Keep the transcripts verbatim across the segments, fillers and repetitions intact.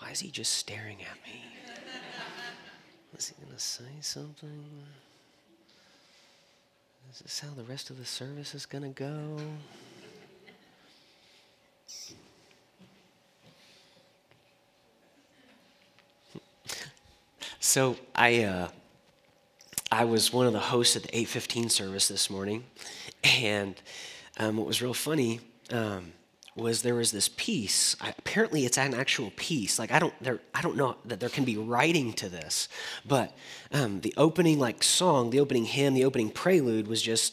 why is he just staring at me? Is he going to say something? Is this how the rest of the service is going to go? So I uh, I was one of the hosts at the eight fifteen service this morning, and um, what was real funny um, was there was this piece. I, apparently, it's an actual piece. Like I don't there I don't know that there can be writing to this, but um, the opening like song, the opening hymn, the opening prelude was just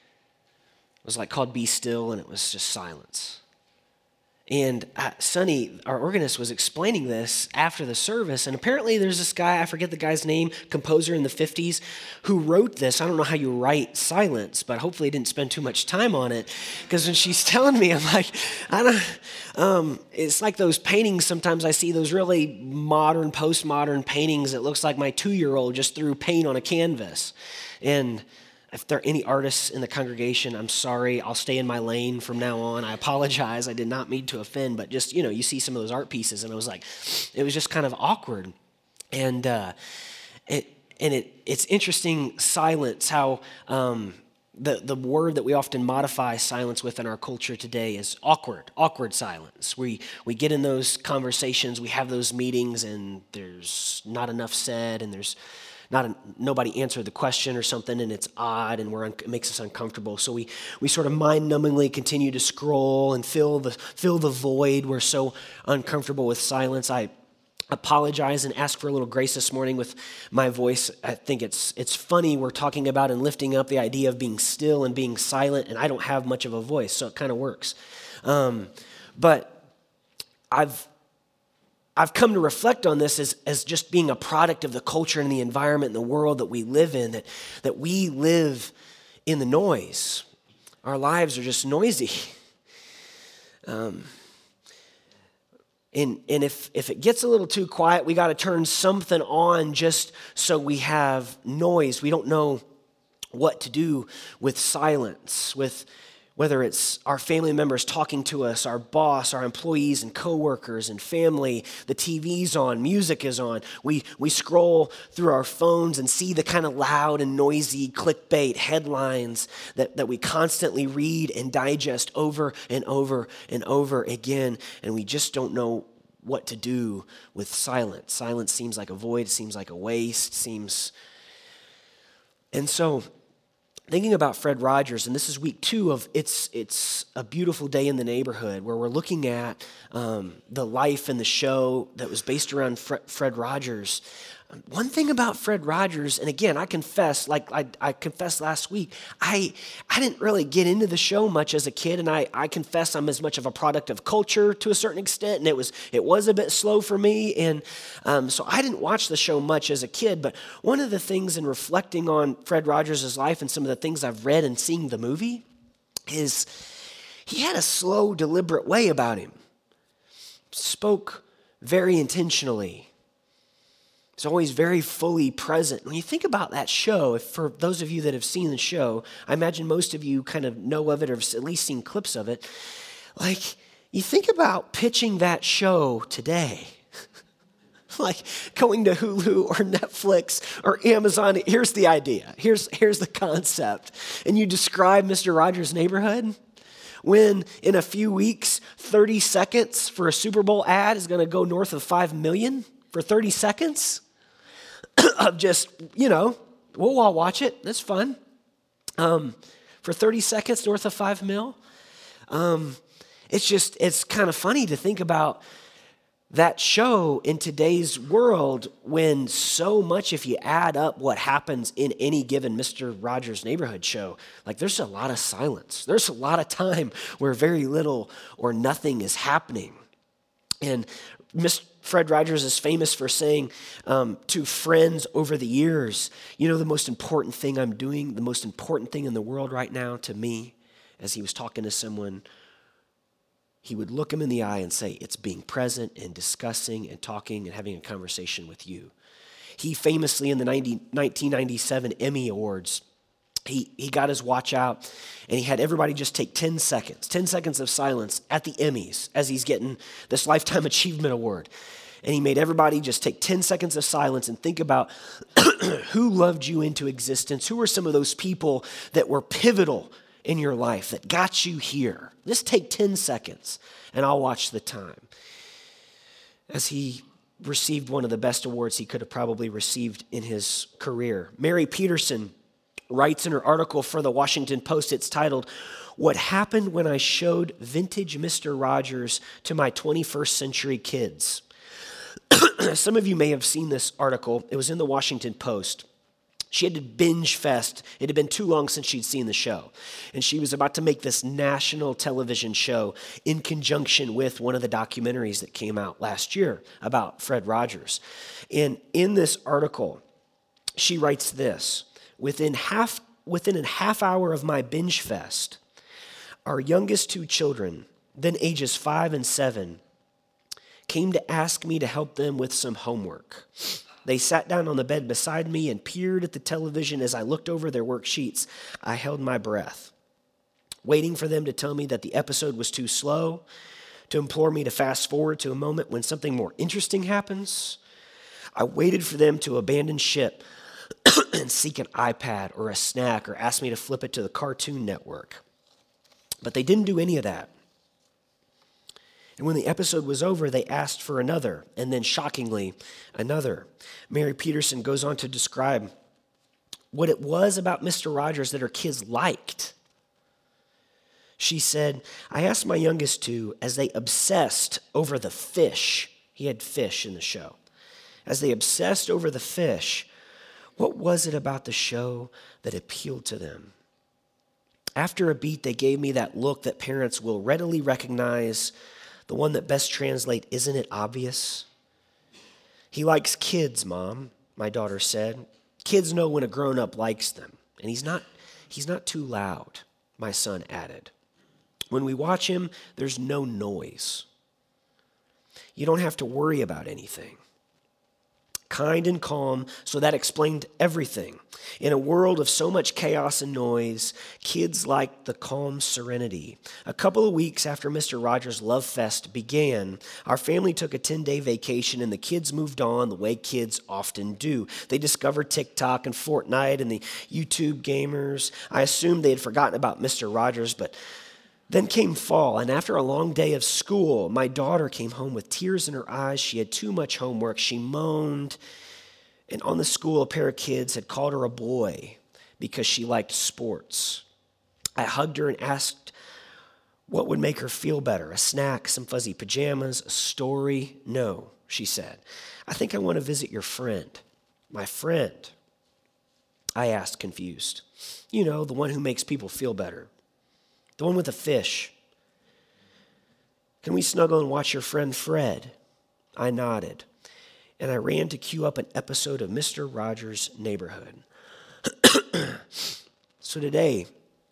was like called "Be Still," and it was just silence. And uh, Sonny, our organist, was explaining this after the service, and apparently there's this guy, I forget the guy's name, composer in the fifties, who wrote this. I don't know how you write silence, but hopefully he didn't spend too much time on it, because when she's telling me, I'm like, I don't, um, it's like those paintings, sometimes I see those really modern, postmodern paintings that looks like my two-year-old just threw paint on a canvas. And if there are any artists in the congregation, I'm sorry. I'll stay in my lane from now on. I apologize. I did not mean to offend, but just, you know, you see some of those art pieces, and I was like, it was just kind of awkward. And uh, it and it it's interesting, silence, how um, the, the word that we often modify silence with in our culture today is awkward, awkward silence. We, we get in those conversations, we have those meetings, and there's not enough said, and there's Not a, nobody answered the question or something, and it's odd, and we're un, it makes us uncomfortable. So we we sort of mind-numbingly continue to scroll and fill the fill the void. We're so uncomfortable with silence. I apologize and ask for a little grace this morning with my voice. I think it's it's funny we're talking about and lifting up the idea of being still and being silent, and I don't have much of a voice, so it kind of works. Um, but I've. I've come to reflect on this as, as just being a product of the culture and the environment and the world that we live in, that, that we live in the noise. Our lives are just noisy. Um, and and if, if it gets a little too quiet, we got to turn something on just so we have noise. We don't know what to do with silence, with whether it's our family members talking to us, our boss, our employees and coworkers and family, the T V's on, music is on. We we scroll through our phones and see the kind of loud and noisy clickbait headlines that, that we constantly read and digest over and over and over again, and we just don't know what to do with silence. Silence seems like a void, seems like a waste, seems... And so... thinking about Fred Rogers, and this is week two of It's It's a Beautiful Day in the Neighborhood, where we're looking at um, the life and the show that was based around Fred, Fred Rogers. One thing about Fred Rogers, and again, I confess, like I, I confessed last week, I I didn't really get into the show much as a kid, and I, I confess I'm as much of a product of culture to a certain extent, and it was it was a bit slow for me, and um, so I didn't watch the show much as a kid, but one of the things in reflecting on Fred Rogers' life and some of the things I've read and seeing the movie is he had a slow, deliberate way about him. Spoke very intentionally. He's always very fully present. When you think about that show, if for those of you that have seen the show, I imagine most of you kind of know of it or have at least seen clips of it. Like, you think about pitching that show today. Like going to Hulu or Netflix or Amazon. Here's the idea. Here's, here's the concept. And you describe Mister Rogers' Neighborhood. When in a few weeks, thirty seconds for a Super Bowl ad is going to go north of five million for thirty seconds of just, you know, we'll all watch it. That's fun. Um, for thirty seconds north of five mil. Um, it's just, it's kind of funny to think about that show in today's world when so much, if you add up what happens in any given Mister Rogers' Neighborhood show, like there's a lot of silence. There's a lot of time where very little or nothing is happening. And Mister Fred Rogers is famous for saying um, to friends over the years, you know, the most important thing I'm doing, the most important thing in the world right now to me, as he was talking to someone, he would look him in the eye and say, it's being present and discussing and talking and having a conversation with you. He famously in the nineteen ninety-seven Emmy Awards, he, he got his watch out and he had everybody just take ten seconds, ten seconds of silence at the Emmys as he's getting this Lifetime Achievement Award. And he made everybody just take ten seconds of silence and think about who loved you into existence. Who were some of those people that were pivotal in your life that got you here? Just take ten seconds and I'll watch the time. As he received one of the best awards he could have probably received in his career. Mary Peterson writes in her article for the Washington Post, it's titled, "What Happened When I Showed Vintage Mister Rogers to My twenty-first Century Kids." Some of you may have seen this article. It was in the Washington Post. She had to binge fest. It had been too long since she'd seen the show. And she was about to make this national television show in conjunction with one of the documentaries that came out last year about Fred Rogers. And in this article, she writes this, within half, within a half hour of my binge fest, our youngest two children, then ages five and seven, came to ask me to help them with some homework. They sat down on the bed beside me and peered at the television as I looked over their worksheets. I held my breath, waiting for them to tell me that the episode was too slow, to implore me to fast forward to a moment when something more interesting happens. I waited for them to abandon ship and seek an iPad or a snack or ask me to flip it to the Cartoon Network. But they didn't do any of that. And when the episode was over, they asked for another, and then shockingly, another. Mary Peterson goes on to describe what it was about Mister Rogers that her kids liked. She said, I asked my youngest two as they obsessed over the fish. He had fish in the show. As they obsessed over the fish, what was it about the show that appealed to them? After a beat, they gave me that look that parents will readily recognize, the one that best translates, isn't it obvious? He likes kids, Mom, my daughter said. Kids know when a grown-up likes them, and he's not, he's not too loud, my son added. When we watch him, there's no noise. You don't have to worry about anything. Kind and calm, so that explained everything. In a world of so much chaos and noise, kids liked the calm serenity. A couple of weeks after Mister Rogers' Love Fest began, our family took a ten-day vacation and the kids moved on the way kids often do. They discovered TikTok and Fortnite and the YouTube gamers. I assumed they had forgotten about Mister Rogers, but then came fall, and after a long day of school, my daughter came home with tears in her eyes. She had too much homework. She moaned, and on the school, a pair of kids had called her a boy because she liked sports. I hugged her and asked what would make her feel better, a snack, some fuzzy pajamas, a story? No, she said. I think I want to visit your friend. My friend? I asked, confused. You know, the one who makes people feel better. The one with the fish. Can we snuggle and watch your friend Fred? I nodded, and I ran to queue up an episode of Mister Rogers' Neighborhood. So today,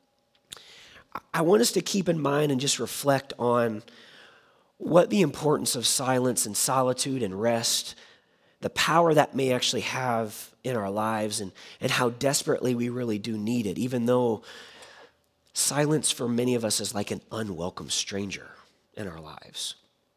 I want us to keep in mind and just reflect on what the importance of silence and solitude and rest, the power that may actually have in our lives, and, and how desperately we really do need it, even though silence for many of us is like an unwelcome stranger in our lives.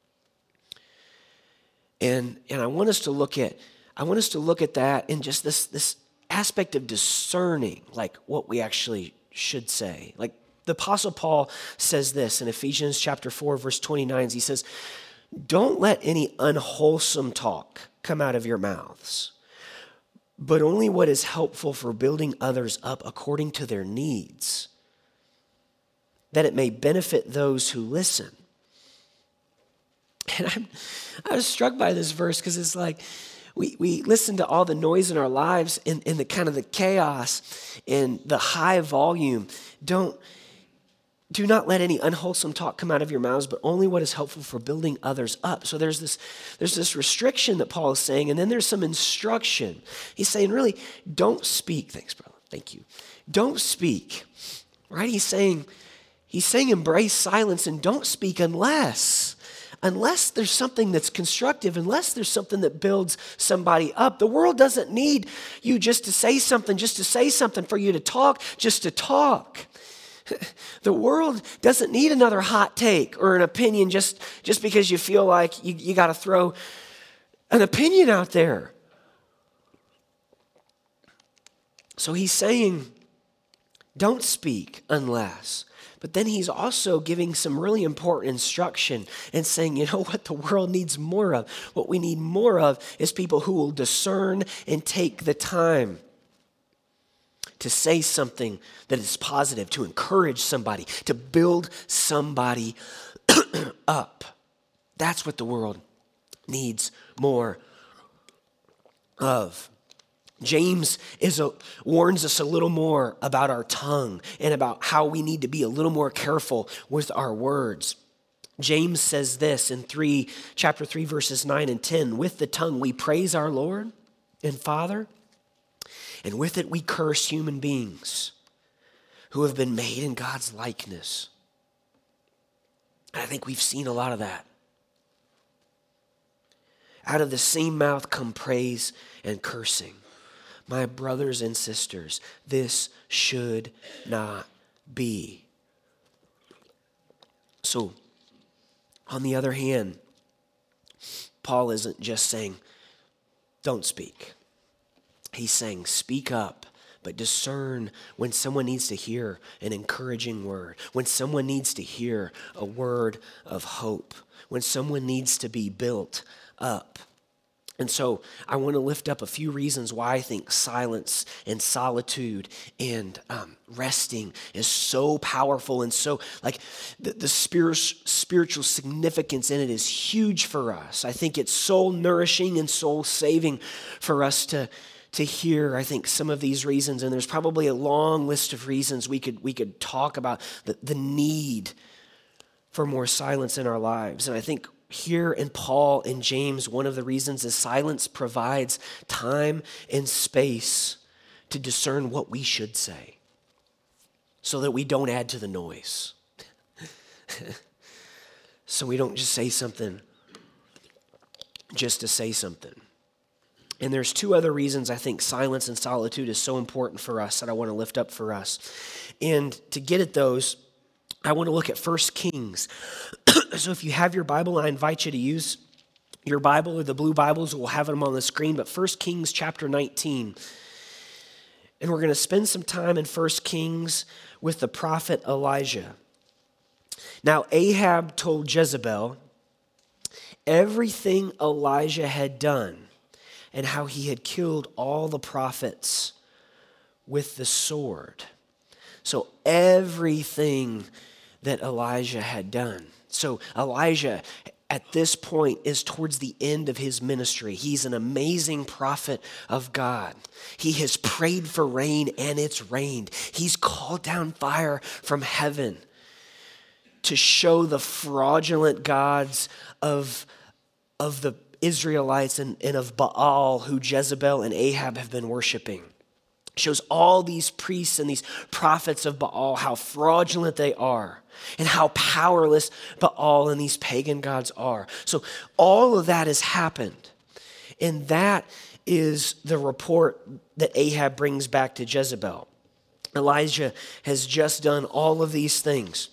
And, and I want us to look at, I want us to look at that in just this, this aspect of discerning, like what we actually should say. Like the Apostle Paul says this in Ephesians chapter four, verse twenty-nine. He says, don't let any unwholesome talk come out of your mouths, but only what is helpful for building others up according to their needs, that it may benefit those who listen. And I'm, I was struck by this verse because it's like we, we listen to all the noise in our lives and, and the kind of the chaos and the high volume. Don't, do not let any unwholesome talk come out of your mouths, but only what is helpful for building others up. So there's this, there's this restriction that Paul is saying, and then there's some instruction. He's saying, really, don't speak. Thanks, brother. Thank you. Don't speak, right? He's saying, He's saying embrace silence and don't speak unless, unless there's something that's constructive, unless there's something that builds somebody up. The world doesn't need you just to say something, just to say something, for you to talk, just to talk. The world doesn't need another hot take or an opinion just, just because you feel like you, you got to throw an opinion out there. So he's saying, don't speak unless. But then he's also giving some really important instruction and saying, you know what the world needs more of? What we need more of is people who will discern and take the time to say something that is positive, to encourage somebody, to build somebody up. That's what the world needs more of. James is a, warns us a little more about our tongue and about how we need to be a little more careful with our words. James says this in three, chapter three, verses nine and ten. With the tongue we praise our Lord and Father, and with it we curse human beings who have been made in God's likeness. And I think we've seen a lot of that. Out of the same mouth come praise and cursing. My brothers and sisters, this should not be. So, on the other hand, Paul isn't just saying, don't speak. He's saying, speak up, but discern when someone needs to hear an encouraging word, when someone needs to hear a word of hope, when someone needs to be built up. And so I want to lift up a few reasons why I think silence and solitude and um, resting is so powerful and so, like, the, the spirit, spiritual significance in it is huge for us. I think it's soul nourishing and soul saving for us to, to hear, I think, some of these reasons. And there's probably a long list of reasons we could, we could talk about the, the need for more silence in our lives. And I think here in Paul and James, one of the reasons is silence provides time and space to discern what we should say so that we don't add to the noise. So we don't just say something just to say something. And there's two other reasons I think silence and solitude is so important for us that I want to lift up for us. And to get at those, I want to look at First Kings. So if you have your Bible, I invite you to use your Bible or the blue Bibles. We'll have them on the screen. But First Kings chapter nineteen. And we're going to spend some time in First Kings with the prophet Elijah. Now, Ahab told Jezebel everything Elijah had done and how he had killed all the prophets with the sword. So everything that Elijah had done. So Elijah, at this point, is towards the end of his ministry. He's an amazing prophet of God. He has prayed for rain, and it's rained. He's called down fire from heaven to show the fraudulent gods of, of the Israelites and, and of Baal, who Jezebel and Ahab have been worshiping. Shows all these priests and these prophets of Baal how fraudulent they are and how powerless Baal and these pagan gods are. So all of that has happened. And that is the report that Ahab brings back to Jezebel. Elijah has just done all of these things.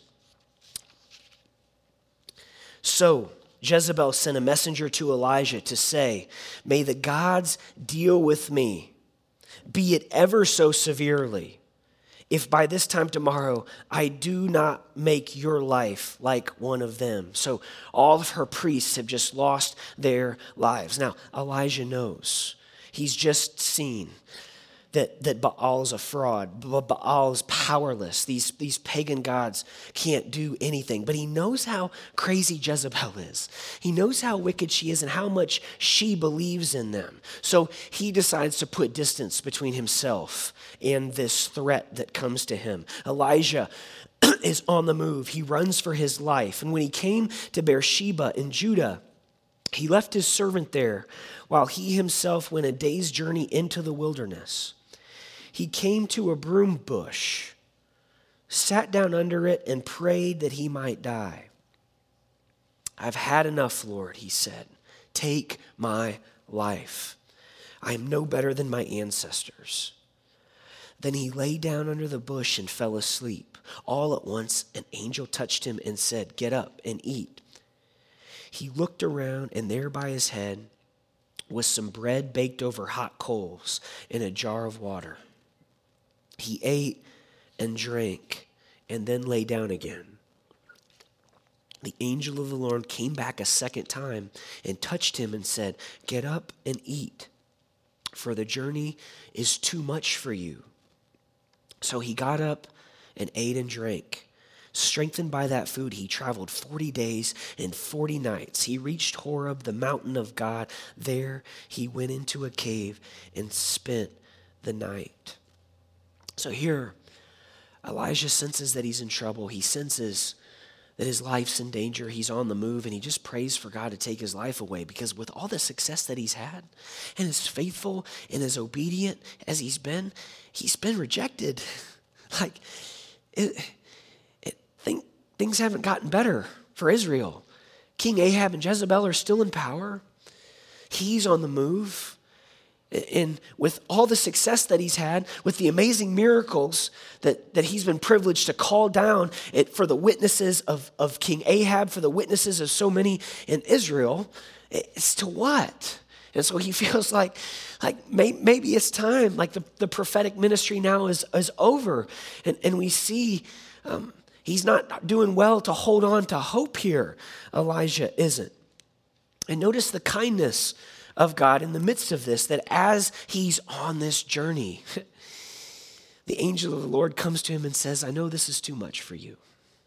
So Jezebel sent a messenger to Elijah to say, "May the gods deal with me, be it ever so severely, if by this time tomorrow I do not make your life like one of them." So all of her priests have just lost their lives. Now, Elijah knows. He's just seen that, that Baal is a fraud. Baal is powerless. These, these pagan gods can't do anything. But he knows how crazy Jezebel is. He knows how wicked she is and how much she believes in them. So he decides to put distance between himself and this threat that comes to him. Elijah is on the move. He runs for his life. And when he came to Beersheba in Judah, he left his servant there while he himself went a day's journey into the wilderness. He came to a broom bush, sat down under it, and prayed that he might die. "I've had enough, Lord," he said. "Take my life. I am no better than my ancestors." Then he lay down under the bush and fell asleep. All at once, an angel touched him and said, "Get up and eat." He looked around, and there by his head was some bread baked over hot coals in a jar of water. He ate and drank and then lay down again. The angel of the Lord came back a second time and touched him and said, "Get up and eat, for the journey is too much for you." So he got up and ate and drank. Strengthened by that food, he traveled forty days and forty nights. He reached Horeb, the mountain of God. There he went into a cave and spent the night. So here, Elijah senses that he's in trouble. He senses that his life's in danger. He's on the move, and he just prays for God to take his life away, because with all the success that he's had and as faithful and as obedient as he's been, he's been rejected. Like, it, it, think, things haven't gotten better for Israel. King Ahab and Jezebel are still in power. He's on the move. And with all the success that he's had, with the amazing miracles that, that he's been privileged to call down it, for the witnesses of, of King Ahab, for the witnesses of so many in Israel, it's to what? And so he feels like, like may, maybe it's time, like the, the prophetic ministry now is, is over. And, and we see um, he's not doing well to hold on to hope here. Elijah isn't. And notice the kindness of God in the midst of this, that as he's on this journey, the angel of the Lord comes to him and says, "I know this is too much for you.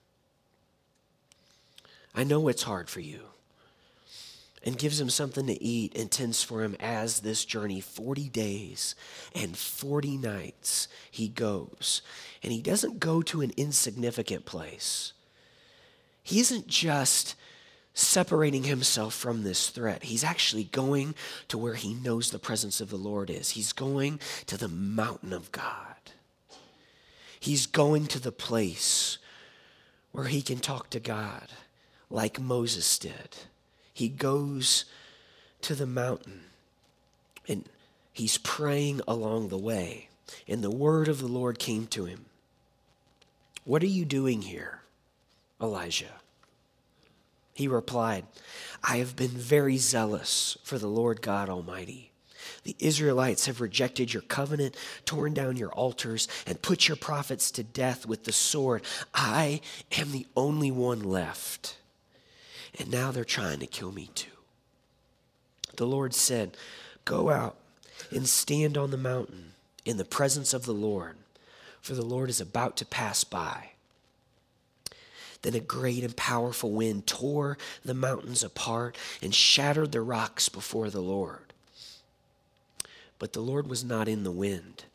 I know it's hard for you." And gives him something to eat and tends for him as this journey, forty days and forty nights, he goes. And he doesn't go to an insignificant place. He isn't just separating himself from this threat. He's actually going to where he knows the presence of the Lord is. He's going to the mountain of God. He's going to the place where he can talk to God like Moses did. He goes to the mountain and he's praying along the way. And the word of the Lord came to him. "What are you doing here, Elijah?" He replied, "I have been very zealous for the Lord God Almighty. The Israelites have rejected your covenant, torn down your altars, and put your prophets to death with the sword. I am the only one left, and now they're trying to kill me too." The Lord said, "Go out and stand on the mountain in the presence of the Lord, for the Lord is about to pass by." Then a great and powerful wind tore the mountains apart and shattered the rocks before the Lord. But the Lord was not in the wind.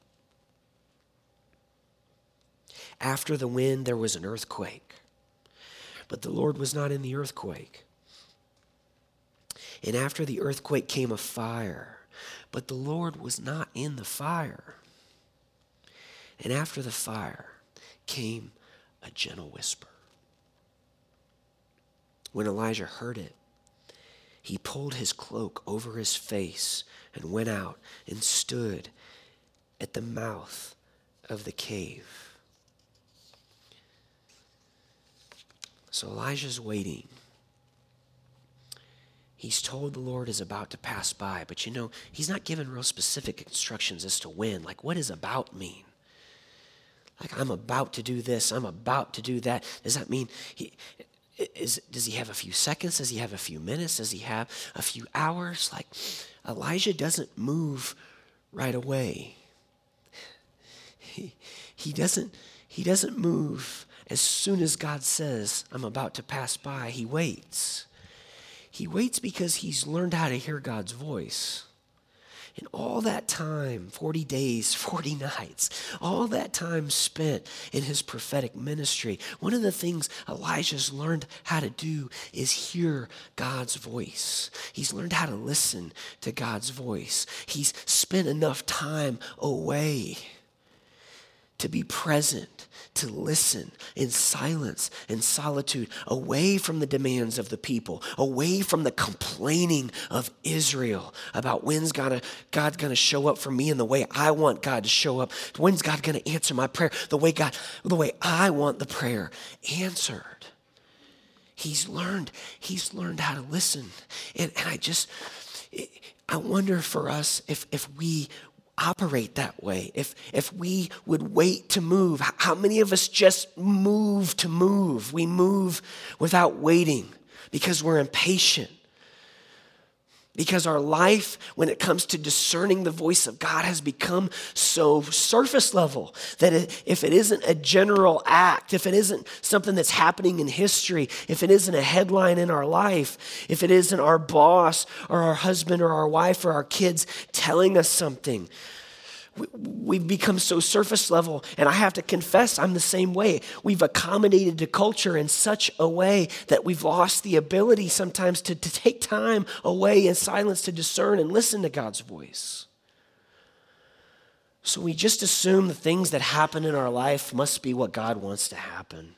After the wind, there was an earthquake. But the Lord was not in the earthquake. And after the earthquake came a fire. But the Lord was not in the fire. And after the fire came a gentle whisper. When Elijah heard it, he pulled his cloak over his face and went out and stood at the mouth of the cave. So Elijah's waiting. He's told the Lord is about to pass by, but you know, he's not given real specific instructions as to when. Like, what does about mean? Like, I'm about to do this, I'm about to do that. Does that mean he... Is, does he have a few seconds? Does he have a few minutes? Does he have a few hours? Like, Elijah doesn't move right away. He, he doesn't, he doesn't move as soon as God says, "I'm about to pass by." He waits. He waits because he's learned how to hear God's voice. And all that time, forty days, forty nights, all that time spent in his prophetic ministry, one of the things Elijah's learned how to do is hear God's voice. He's learned how to listen to God's voice. He's spent enough time away to be present, to listen in silence and solitude, away from the demands of the people, away from the complaining of Israel about when's gonna, God gonna show up for me in the way I want God to show up. When's God gonna answer my prayer the way God, the way I want the prayer answered. He's learned, he's learned how to listen. And, and I just, I wonder for us if, if we operate that way, if, if we would wait to move. How many of us just move to move? We move without waiting because we're impatient. Because our life, when it comes to discerning the voice of God, has become so surface level that it, if it isn't a general act, if it isn't something that's happening in history, if it isn't a headline in our life, if it isn't our boss or our husband or our wife or our kids telling us something, we've become so surface level, and I have to confess, I'm the same way. We've accommodated to culture in such a way that we've lost the ability sometimes to, to take time away in silence to discern and listen to God's voice. So we just assume the things that happen in our life must be what God wants to happen.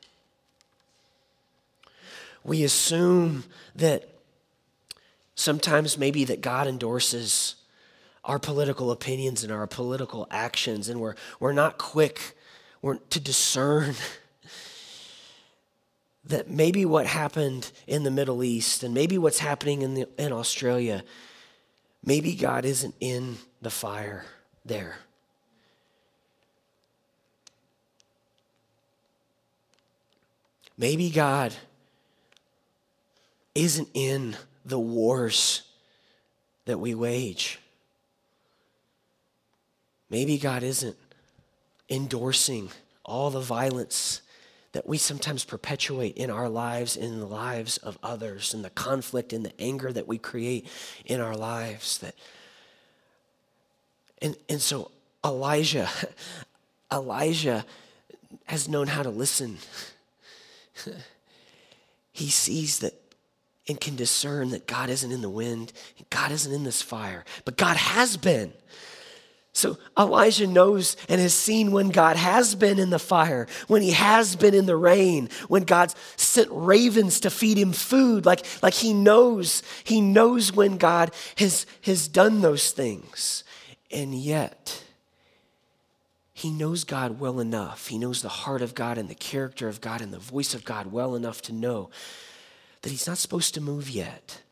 We assume that sometimes maybe that God endorses our political opinions and our political actions, and we're we're not quick we're, to discern that maybe what happened in the Middle East and maybe what's happening in the, in Australia, maybe God isn't in the fire there. Maybe God isn't in the wars that we wage. Maybe God isn't endorsing all the violence that we sometimes perpetuate in our lives, in the lives of others, and the conflict and the anger that we create in our lives. That, and, and so Elijah, Elijah has known how to listen. He sees that and can discern that God isn't in the wind, God isn't in this fire, but God has been. So Elijah knows and has seen when God has been in the fire, when he has been in the rain, when God's sent ravens to feed him food. Like, like he knows, he knows when God has, has done those things. And yet, he knows God well enough. He knows the heart of God and the character of God and the voice of God well enough to know that he's not supposed to move yet.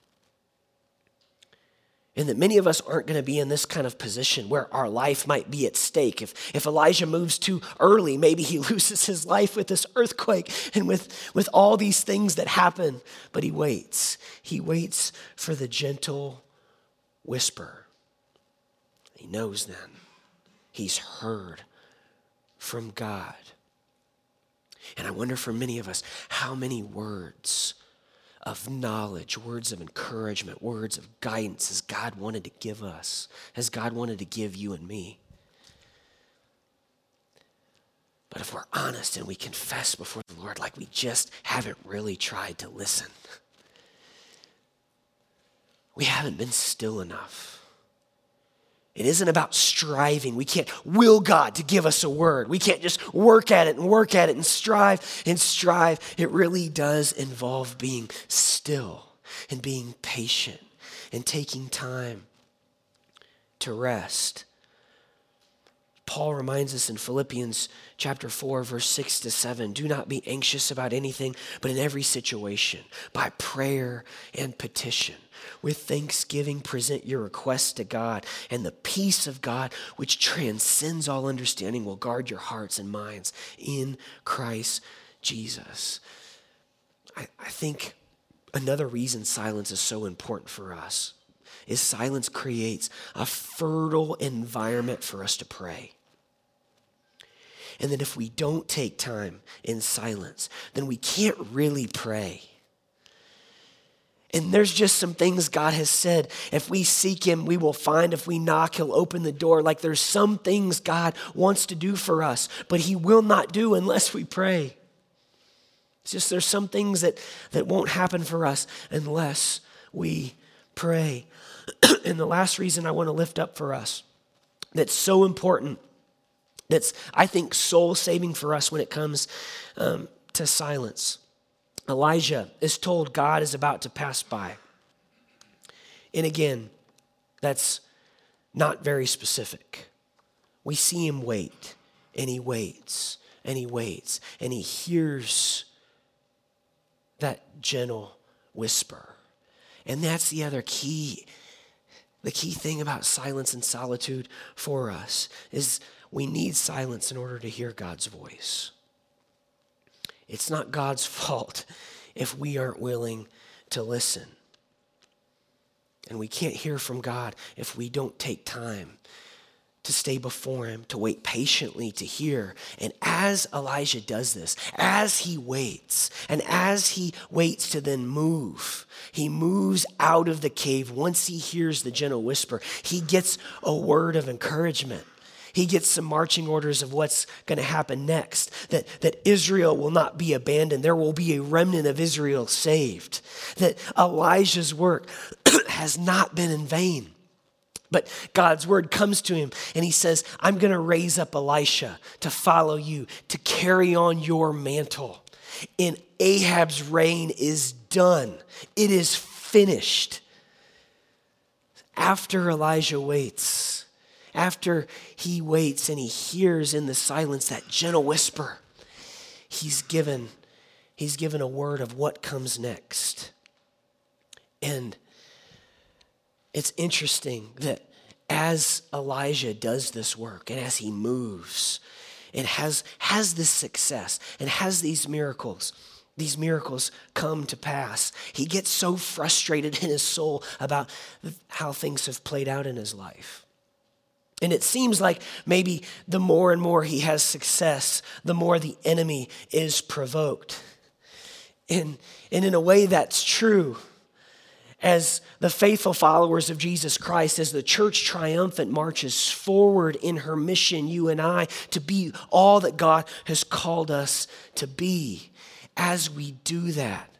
And that many of us aren't going to be in this kind of position where our life might be at stake. If, if Elijah moves too early, maybe he loses his life with this earthquake and with, with all these things that happen. But he waits. He waits for the gentle whisper. He knows then. He's heard from God. And I wonder for many of us, how many words of knowledge, words of encouragement, words of guidance has God wanted to give us, has God wanted to give you and me. But if we're honest and we confess before the Lord, like we just haven't really tried to listen, we haven't been still enough. It isn't about striving. We can't will God to give us a word. We can't just work at it and work at it and strive and strive. It really does involve being still and being patient and taking time to rest. Paul reminds us in Philippians chapter four, verse six to seven, do not be anxious about anything, but in every situation, by prayer and petition, with thanksgiving, present your requests to God, and the peace of God, which transcends all understanding, will guard your hearts and minds in Christ Jesus. I, I think another reason silence is so important for us is silence creates a fertile environment for us to pray. And that if we don't take time in silence, then we can't really pray. And there's just some things God has said. If we seek him, we will find. If we knock, he'll open the door. Like there's some things God wants to do for us, but he will not do unless we pray. It's just there's some things that, that won't happen for us unless we pray. And the last reason I want to lift up for us that's so important, that's, I think, soul-saving for us when it comes um, to silence. Elijah is told God is about to pass by. And again, that's not very specific. We see him wait, and he waits, and he waits, and he hears that gentle whisper. And that's the other key The key thing about silence and solitude for us is we need silence in order to hear God's voice. It's not God's fault if we aren't willing to listen. And we can't hear from God if we don't take time to stay before him, to wait patiently to hear. And as Elijah does this, as he waits, and as he waits to then move, he moves out of the cave. Once he hears the gentle whisper, he gets a word of encouragement. He gets some marching orders of what's going to happen next, that, that Israel will not be abandoned. There will be a remnant of Israel saved, that Elijah's work has not been in vain. But God's word comes to him and he says, I'm going to raise up Elisha to follow you, to carry on your mantle. And Ahab's reign is done. It is finished. After Elijah waits, after he waits and he hears in the silence that gentle whisper, he's given, he's given a word of what comes next. And it's interesting that as Elijah does this work and as he moves and has, has this success and has these miracles, these miracles come to pass, he gets so frustrated in his soul about how things have played out in his life. And it seems like maybe the more and more he has success, the more the enemy is provoked. And, and in a way that's true. As the faithful followers of Jesus Christ, as the church triumphant marches forward in her mission, you and I, to be all that God has called us to be. As we do that,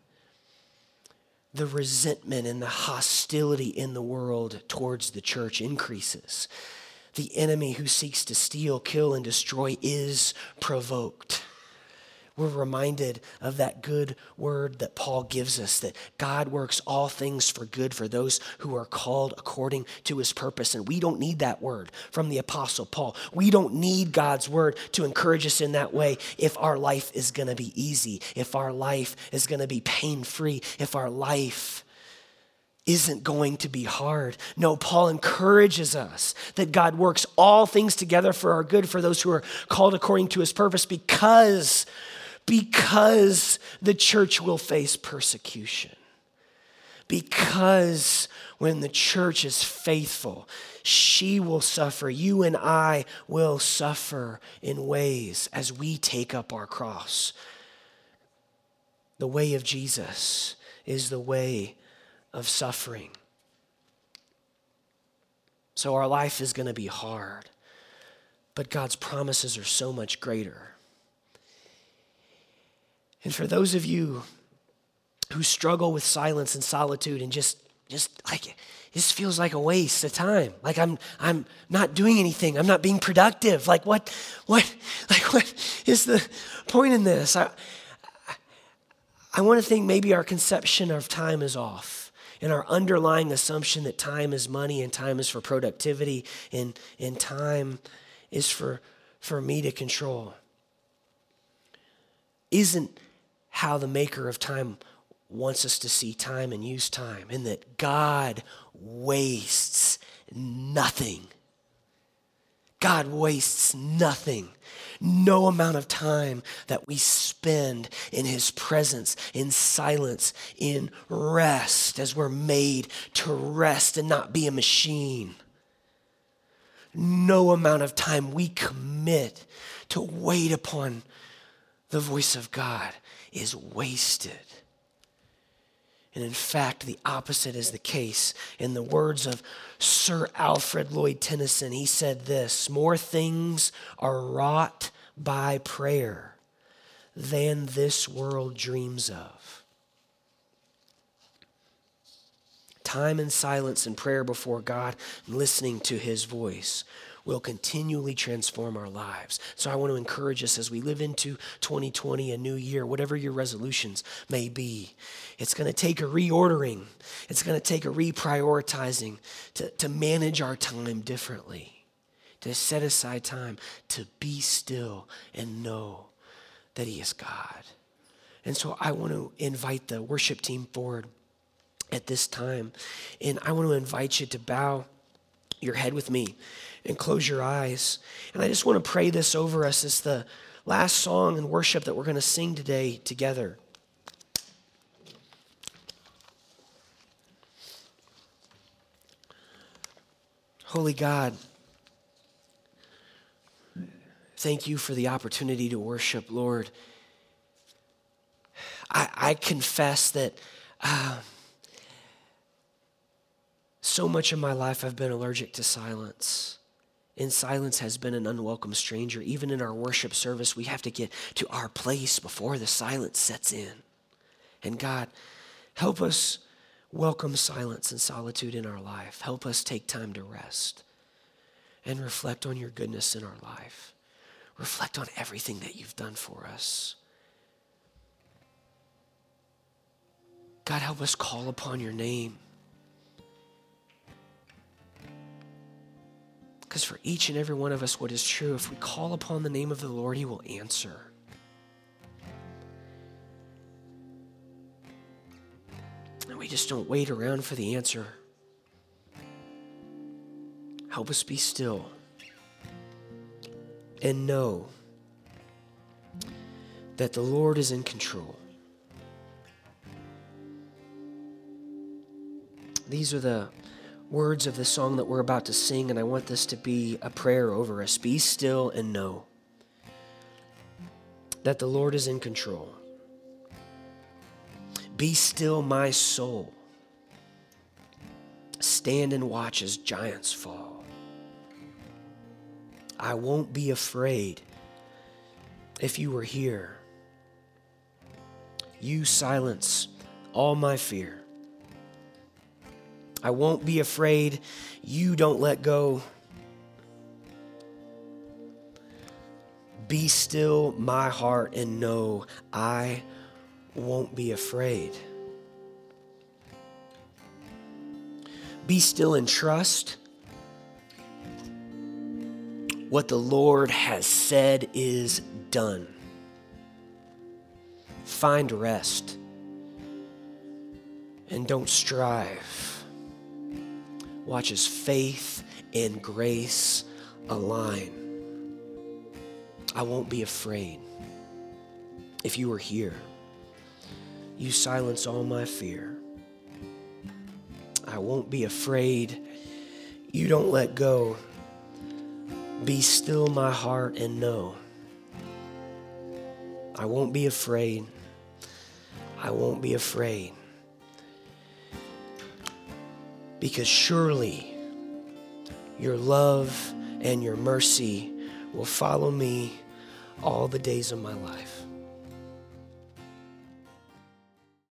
the resentment and the hostility in the world towards the church increases. The enemy who seeks to steal, kill, and destroy is provoked. We're reminded of that good word that Paul gives us, that God works all things for good for those who are called according to his purpose. And we don't need that word from the Apostle Paul. We don't need God's word to encourage us in that way if our life is going to be easy, if our life is going to be pain-free, if our life isn't going to be hard. No, Paul encourages us that God works all things together for our good for those who are called according to his purpose because Because the church will face persecution. Because when the church is faithful, she will suffer. You and I will suffer in ways as we take up our cross. The way of Jesus is the way of suffering. So our life is going to be hard, but God's promises are so much greater. And for those of you who struggle with silence and solitude and just, just like, this feels like a waste of time. Like I'm, I'm not doing anything. I'm not being productive. Like what, what, like what is the point in this? I, I want to think maybe our conception of time is off and our underlying assumption that time is money and time is for productivity and, and time is for, for me to control. Isn't how the maker of time wants us to see time and use time, and that God wastes nothing. God wastes nothing. No amount of time that we spend in his presence, in silence, in rest, as we're made to rest and not be a machine. No amount of time we commit to wait upon the voice of God is wasted. And in fact, the opposite is the case. In the words of Sir Alfred Lloyd Tennyson, he said this: more things are wrought by prayer than this world dreams of. Time and silence and prayer before God and listening to his voice will continually transform our lives. So I want to encourage us as we live into twenty twenty, a new year, whatever your resolutions may be. It's going to take a reordering. It's going to take a reprioritizing to, to manage our time differently, to set aside time to be still and know that he is God. And so I want to invite the worship team forward. at this time. And I want to invite you to bow your head with me and close your eyes. And I just want to pray this over us. It's the last song and worship that we're going to sing today together. Holy God, thank you for the opportunity to worship, Lord. I, I confess that uh, so much of my life I've been allergic to silence. And silence has been an unwelcome stranger. Even in our worship service, we have to get to our place before the silence sets in. And God, help us welcome silence and solitude in our life. Help us take time to rest and reflect on your goodness in our life. Reflect on everything that you've done for us. God, help us call upon your name. Because for each and every one of us, what is true, if we call upon the name of the Lord, he will answer. And we just don't wait around for the answer. Help us be still and know that the Lord is in control. These are the words of the song that we're about to sing, and I want this to be a prayer over us. Be still and know that the Lord is in control. Be still, my soul. Stand and watch as giants fall. I won't be afraid. If you were here, you silence all my fear. I won't be afraid. You don't let go. Be still, my heart, and know I won't be afraid. Be still and trust. What the Lord has said is done. Find rest and don't strive. Watch as faith and grace align. I won't be afraid. If you were here, you silence all my fear. I won't be afraid. You don't let go. Be still, my heart, and know. I won't be afraid. I won't be afraid. Because surely your love and your mercy will follow me all the days of my life.